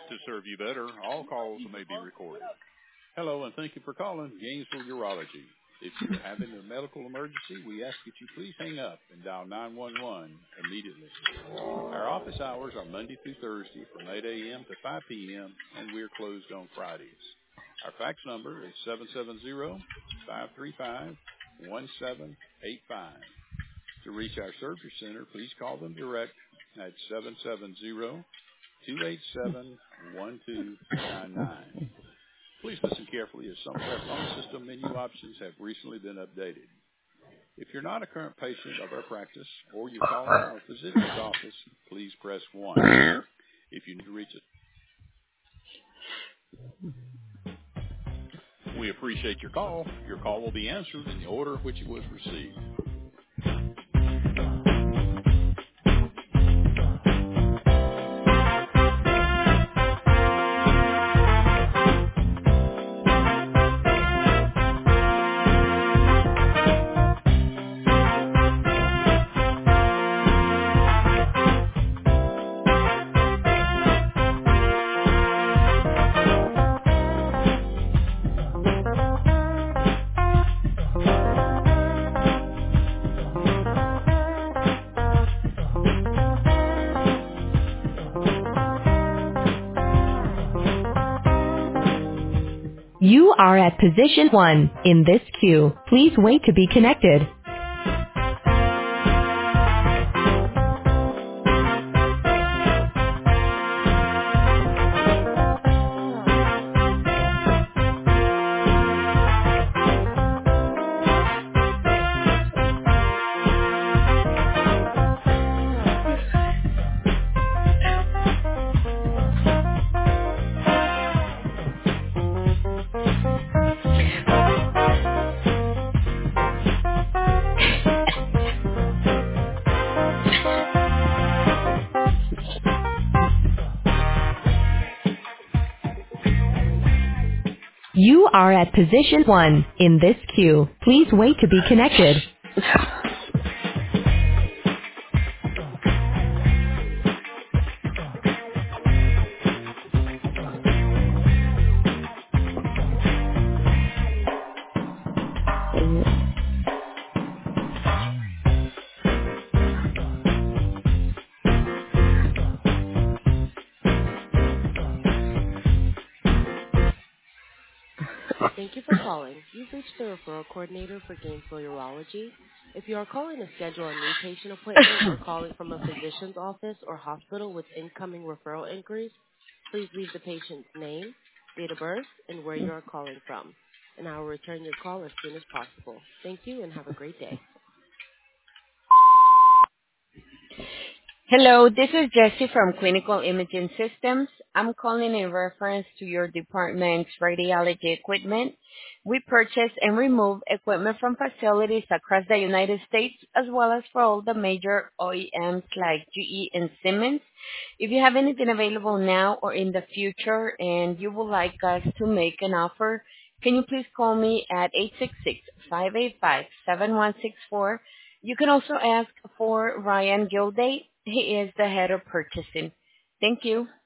To serve you better, all calls may be recorded. Hello, and thank you for calling Gainesville Urology. If you're having a medical emergency, we ask that you please hang up and dial 911 immediately. Our office hours are Monday through Thursday from 8 a.m. to 5 p.m., and we're closed on Fridays. Our fax number is 770-535-1785. To reach our surgery center, please call them direct at 770-287-1299. Please listen carefully as some of our phone system menu options have recently been updated. If you're not a current patient of our practice or you're calling from a physician's office, please press 1. If you need to reach us, we appreciate your call. Your call will be answered in the order in which it was received. You are at position 1 in this queue. Please wait to be connected. You are at position 1 in this queue. Please wait to be connected. Thank you for calling. You've reached the referral coordinator for Gainesville Urology. If you are calling to schedule a new patient appointment or calling from a physician's office or hospital with incoming referral inquiries, please leave the patient's name, date of birth, and where you are calling from, and I will return your call as soon as possible. Thank you and have a great day. Hello, this is Jessie from Clinical Imaging Systems. I'm calling in reference to your department's radiology equipment. We purchase and remove equipment from facilities across the United States as well as for all the major OEMs like GE and Siemens. If you have anything available now or in the future and you would like us to make an offer, can you please call me at 866-585-7164. You can also ask for Ryan Gilday. He is the head of purchasing. Thank you.